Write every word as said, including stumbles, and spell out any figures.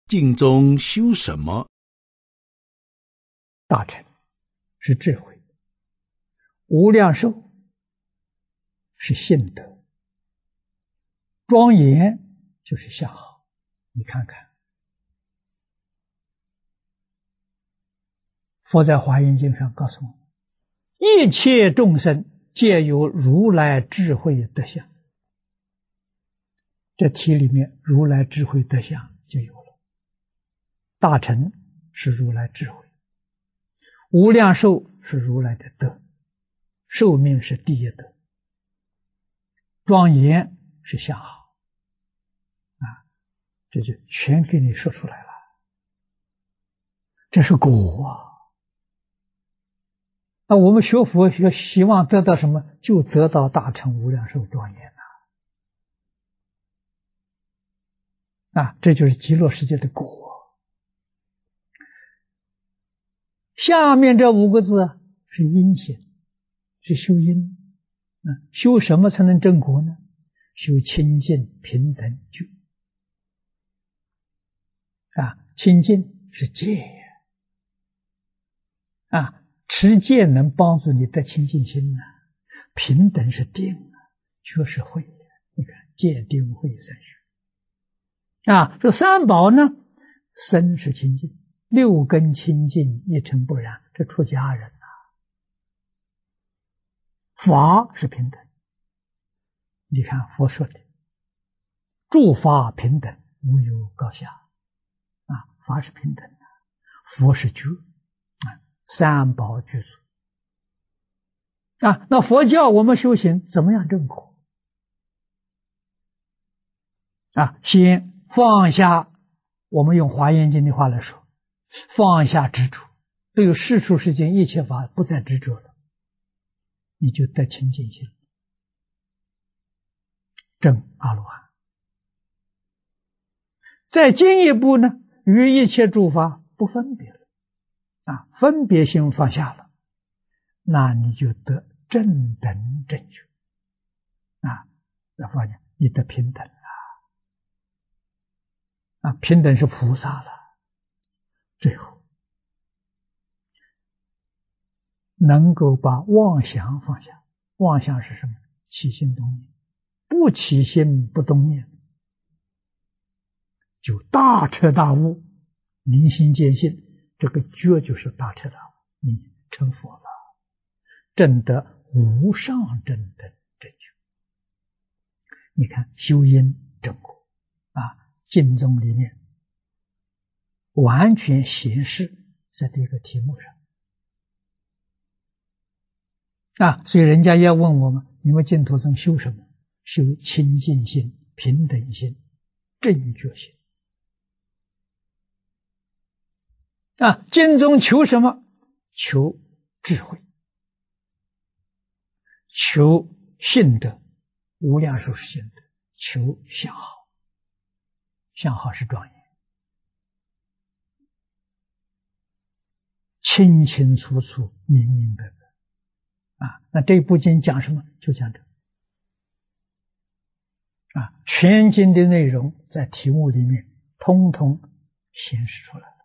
净宗修什么？ 大乘是智慧，无量寿是信德，庄严就是相好。你看看，佛在华严经上告诉我们，一切众生皆有如来智慧德相。这题里面如来智慧德相就有了。大乘是如来智慧，无量寿是如来的德，寿命是第一德，庄严是相好啊，这就全给你说出来了。这是果啊！那我们学佛要希望得到什么？就得到大乘无量寿庄严啊！啊，这就是极乐世界的果。下面这五个字是因行，是修因。啊，修什么才能证果呢？修清净平等觉。啊，清净是戒啊，持戒能帮助你得清净心啊。平等是定啊，觉是慧。你看戒定慧三学啊，这三宝呢，身是清净，六根清净，一尘不染，这出家人啊。法是平等，你看佛说的诸法平等，无有高下啊，法是平等的，佛是觉啊，三宝具足啊。那佛教我们修行怎么样证果啊？先放下，我们用华严经的话来说，放下执着，对于世俗世间一切法不再执着了，你就得清净心，证阿罗汉。再进一步呢，与一切诸法不分别了啊，分别心放下了，那你就得正等正觉啊，要发现你得平等了啊，平等是菩萨了。最后能够把妄想放下，妄想是什么？起心动念，不起心不动念，就大彻大悟，明心见性。这个觉就是大彻大悟，你成佛了，证得无上正等正觉。你看修因证果啊，经宗里面完全显示在这个题目上啊，所以人家要问我们，你们净土宗修什么？修清净心、平等心、正觉心啊。经宗求什么？求智慧，求信德，无量寿是信德，求相好，相好是庄严，清清楚楚，明明白白啊。那这部经讲什么？就讲这啊，全经的内容在题目里面通通显示出来。